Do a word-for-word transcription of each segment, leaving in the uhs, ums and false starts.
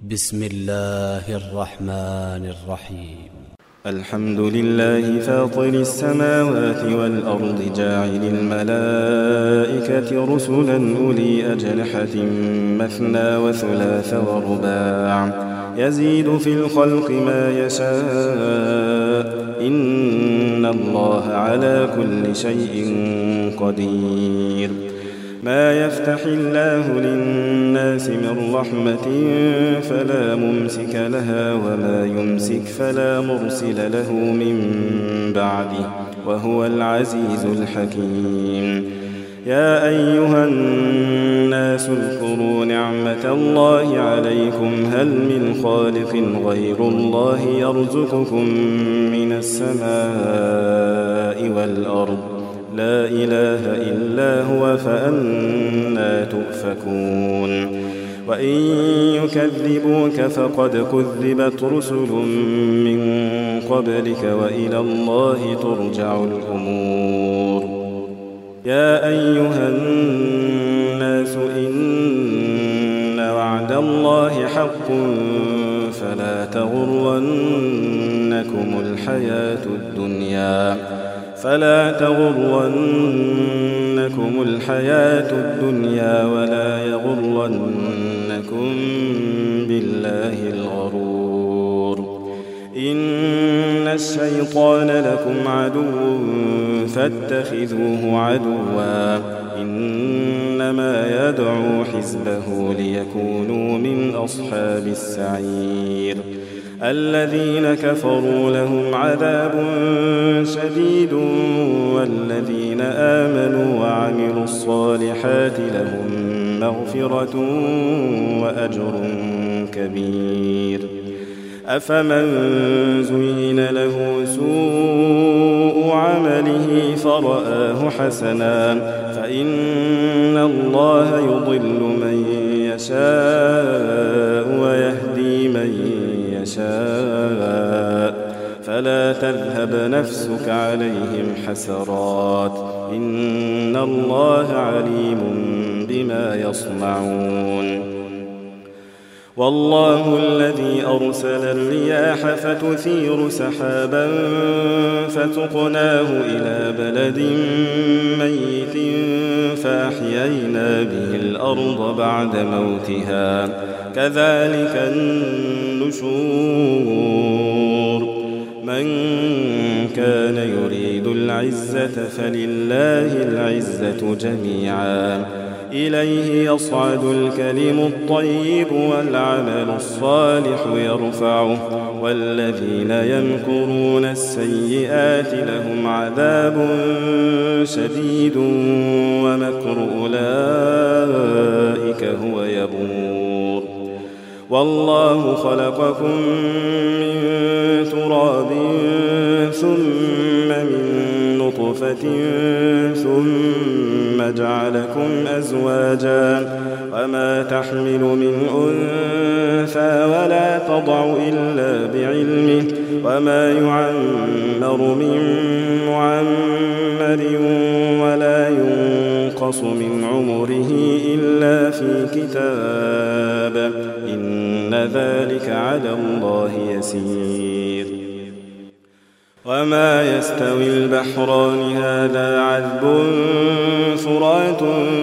بسم الله الرحمن الرحيم. الحمد لله فاطر السماوات والأرض جاعل الملائكة رسلا أولي أجنحة مثنى وثلاث ورباع يزيد في الخلق ما يشاء إن الله على كل شيء قدير. ما يفتح الله للناس من رحمة فلا ممسك لها وما يمسك فلا مرسل له من بعده وهو العزيز الحكيم. يا أيها الناس اذكروا نعمة الله عليكم هل من خالق غير الله يرزقكم من السماء والأرض لا إله إلا هو فأنى تؤفكون. وإن يكذبوك فقد كذبت رسل من قبلك وإلى الله ترجع الأمور. يا أيها الناس إن وعد الله حق فلا تغرنكم الحياة الدنيا فلا تغرنكم الحياة الدنيا ولا يغرنكم بالله الغرور. إن الشيطان لكم عدو فاتخذوه عدوا إنما يدعو حزبه ليكونوا من أصحاب السعير. الذين كفروا لهم عذاب شديد والذين آمنوا وعملوا الصالحات لهم مغفرة وأجر كبير. أفمن زين له سوء عمله فرآه حسنا فإن الله يضل من يشاء ويهدي من يشاء فلا تذهب نفسك عليهم حسرات إن الله عليم بما يصنعون. والله الذي أرسل الرياح فتثير سحابا فتقناه إلى بلد ميت فأحيينا به الأرض بعد موتها كذلك النشور. من كان يريد العزة فلله العزة جميعا إليه يصعد الكلم الطيب والعمل الصالح يرفعه والذين يمكرون السيئات لهم عذاب شديد ومكر أولئك هو يبور. والله خلقكم من تراب ثم من نطفة ثم جعلكم أزواجا وما تحمل من أنثى ولا تضع إلا بعلمه وما يعمر من معمر ولا ينقص من عمره إلا في كتاب إن ذلك على الله يسير. وما يستوي البحران هذا عذب فرات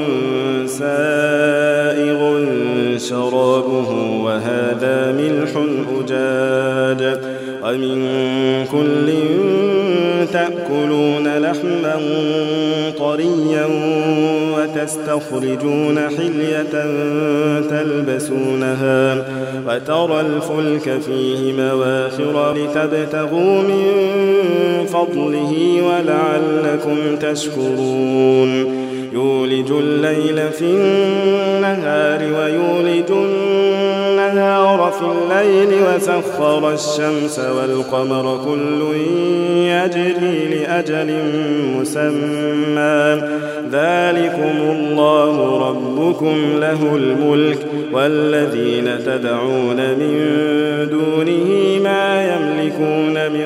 سائغ شرابه وهذا ملح أجاج ومن كل تأكلون لحما طريا وتستخرجون حلية تلبسونها وترى الفلك فيه مواخر لتبتغوا من فضله ولعلكم تشكرون. يولج الليل في النهار ويولج النهار في الليل وسخر الشمس والقمر كل يجري لأجل مسمى ذلكم الله ربكم له الملك والذين تدعون من دونه ما يملكون من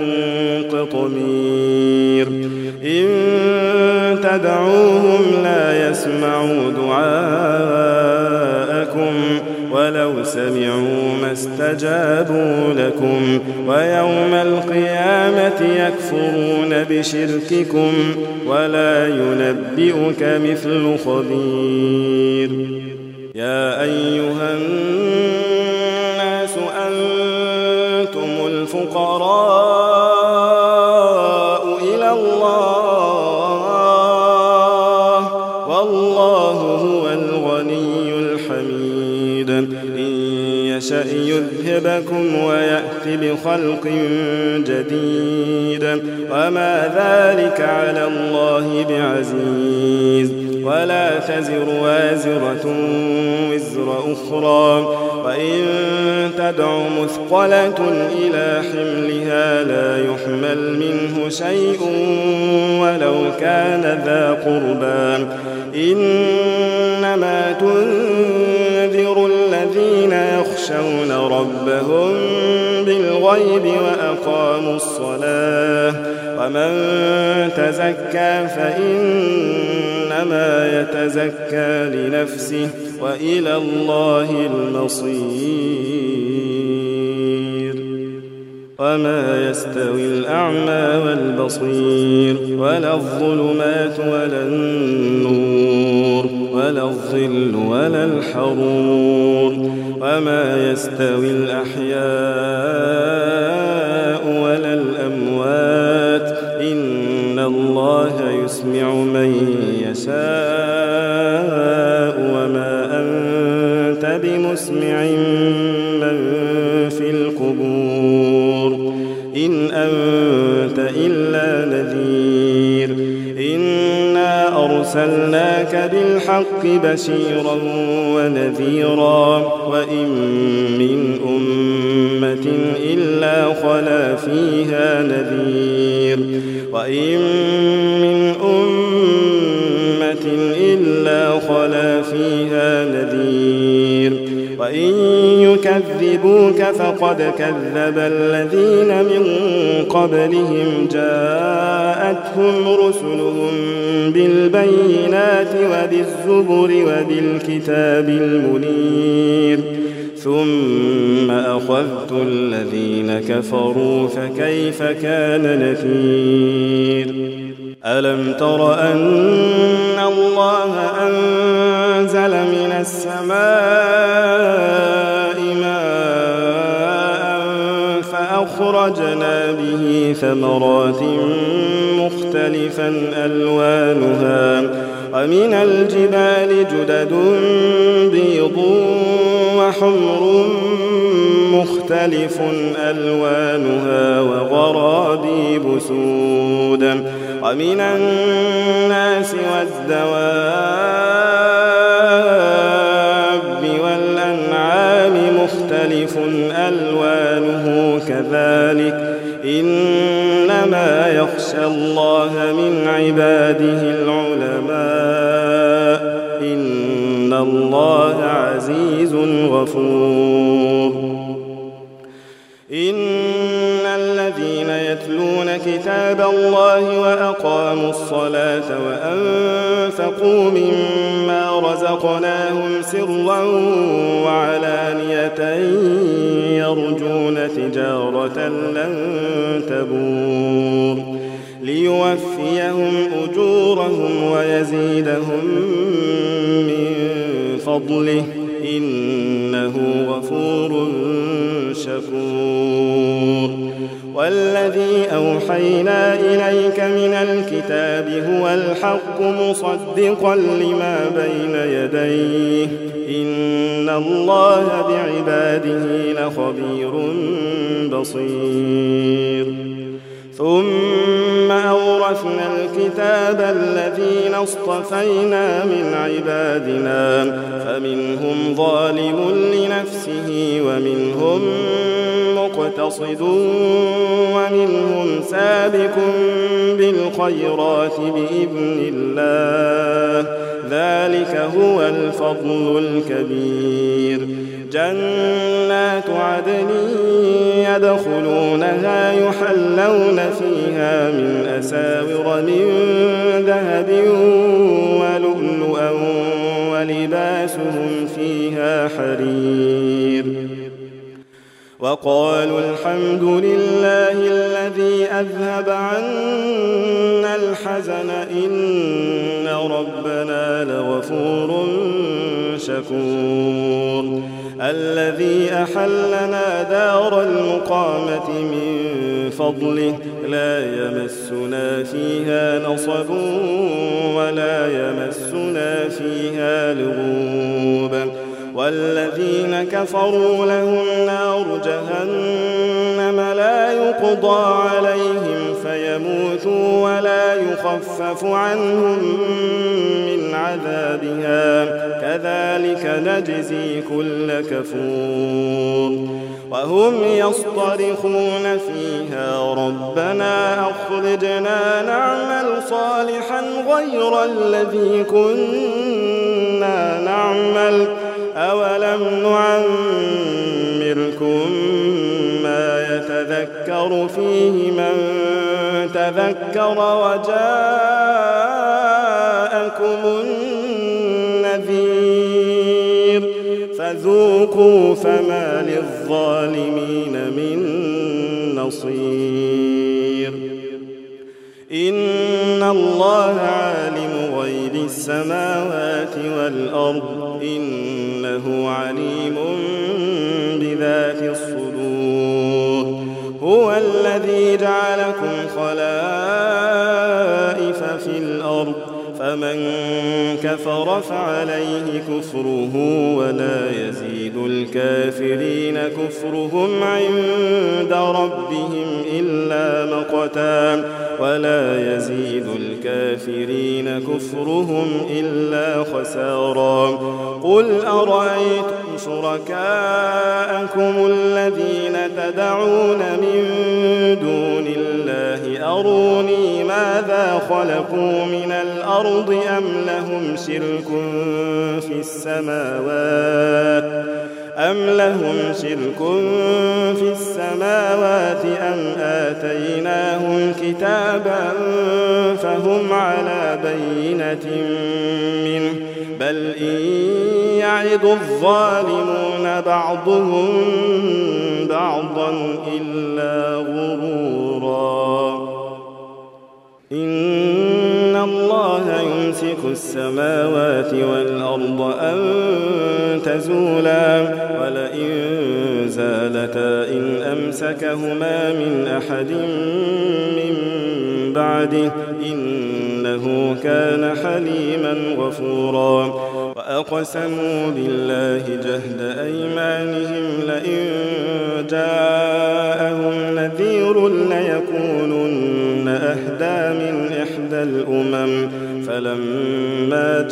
قطمير. إن تدعوهم لا يسمعوا دعاءكم ولو ولو سمعوا ما استجابوا لكم ويوم القيامة يكفرون بشرككم ولا ينبئك مثل خبير. يا أيها الناس أنتم الفقراء إلى الله والله هو الغني الحميد. إن يشأ يذهبكم ويأت بخلق جديد وما ذلك على الله بعزيز. ولا تزر وازرة وزر أخرى وإن تدع مثقلة إلى حملها لا يحمل منه شيء ولو كان ذا قربى. إنما تنذر الذين يخشون ربهم بالغيب وأقاموا الصلاة ومن تزكى فإنما يتزكى لنفسه وإلى الله المصير. وما يستوي الأعمى والبصير ولا الظلمات ولا النور ولا الظل ولا الحرور وما يستوي الأحياء ولا الأموات إن الله يسمع من يشاء وما أنت بمسمع من في القبور إن أنت إلا نذير. إنا أرسلناك بالحق بشيرا ونذيرا وإن من أمة إلا خلا فيها نذير وإن من أمة إلا خلا فيها نذير وإن يكذبوك فقد كذب الذين من قبلهم جاءتهم رسلهم بالبينات وبالزبر وبالكتاب المنير ثم أخذت الذين كفروا فكيف كان نكير. ألم تر أن الله أنزل من السماء ماء فأخرجنا به ثمرات مختلفا ألوانها ومن الجبال جدد بيض وحمر مختلف ألوانها وغرابيب سود ومن الناس والدواب والأنعام مختلف ألوانه كذلك إنما يخشى الله من عباده العلماء إن الله عزيز غفور. إن الذين يتلون كتاب الله وأقاموا الصلاة وأنفقوا مما رزقناهم سرا وعلانية يرجون تجارة لن تبور ليوفيهم أجورهم ويزيدهم من فضله إنه غفور شكور. والذي أوحينا إليك من الكتاب هو الحق مصدقا لما بين يديه إن الله بعباده لخبير بصير. ثم أورثنا الكتاب الذين اصطفينا من عبادنا فمنهم ظالم لنفسه ومنهم مقتصد ومنهم سابق بالخيرات بإذن الله ذلك هو الفضل الكبير. جنات عدن يدخلونها يحلون فيها من أساور من ذهب ولؤلؤا ولباسهم فيها حرير وقالوا الحمد لله الذي أذهب عنا الحزن إن ربنا لغفور شكور الذي أحلنا دار المقامة من فضله لا يمسنا فيها نصب ولا يمسنا فيها لغوب والذين كفروا لهم نار جهنم لا يقضى عليهم فيموتوا ولا يخفف عنهم من عذابها كذلك نجزي كل كفور وهم يصطرخون فيها ربنا أخرجنا نعمل صالحا غير الذي كنا نعمل أولم نعمركم ما يتذكر فيه من تذكر وجاءكم النذير فذوقوا فما للظالمين من نصير إن الله عالم غيب السماوات والأرض إنه عليم بذات الصدور هو الذي جعلكم خلائف في الأرض فمن كفر فعليه كفره ولا يزيد الكافرين كفرهم عند ربهم إلا مقتا ولا يزيد الكافرين كفرهم إلا خسارا قل أرأيتم شركاءكم الذين تدعون من دون الله أروني ماذا خلقوا من الأرض أم لهم شرك في السماوات أم لهم شرك في السماوات أم آتيناهم كتابا فهم على بينة منه بل إن يعد الظالمون بعضهم بعضا إلا غرورا إن الله يمسك السماوات والأرض أن تزولا ولئن زالتا إن أمسكهما من أحد من بعده إنه كان حليما غفورا وأقسموا بالله جهد أيمانهم لئن جاءهم نذير ليكونن أهدى من إحدى الأمم فلما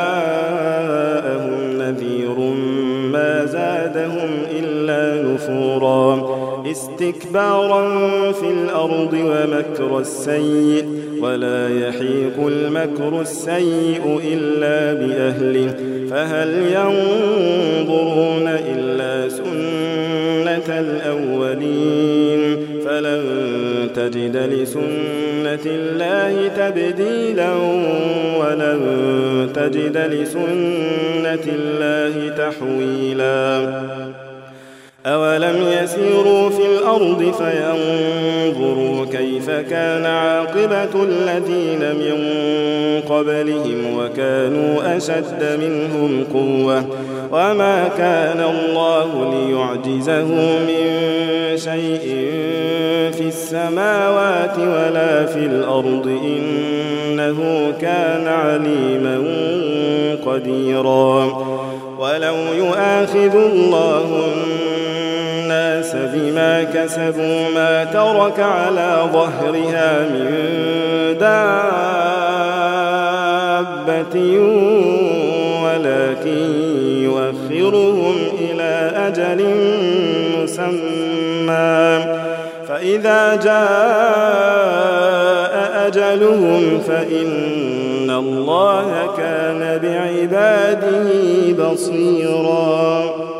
جاءهم نذير ما زادهم إلا نفورا استكبارا في الأرض ومكر السيء ولا يحيق المكر السيء إلا بأهله فهل ينظرون إلا سنة الأولين فلن تجد لسنة الله تبديلا ولن تجد لسنة الله تحويلا أولم يسيروا في الأرض فينظروا كيف كان عاقبة الذين من قبلهم وكانوا أشد منهم قوة وما كان الله ليعجزه من شيء في السماوات ولا في الأرض إنه كان عليما قديرا ولو يؤاخذ الله الناس بما كسبوا ما ترك على ظهرها من دابة ولكن يؤخرهم إلى أجل مسمى فإذا جاء أجلهم فإن الله كان بعباده بصيرا.